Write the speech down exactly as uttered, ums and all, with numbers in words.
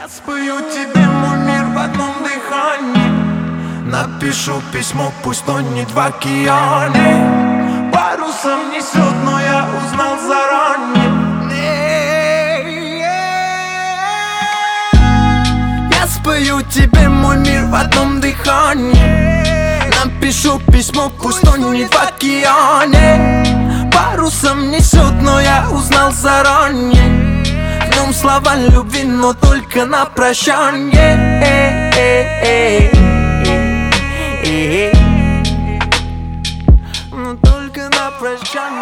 Я спою тебе мой мир в одном дыхании, напишу письмо, пусть тонет в океане. Парусом несет, но я узнал заранее. Я спою тебе мой мир в одном дыхании, напишу письмо, пусть тонет в океане. Парусом несет, но я узнал заранее. В нем слова любви, но только на прощанье. Но только на прощанье.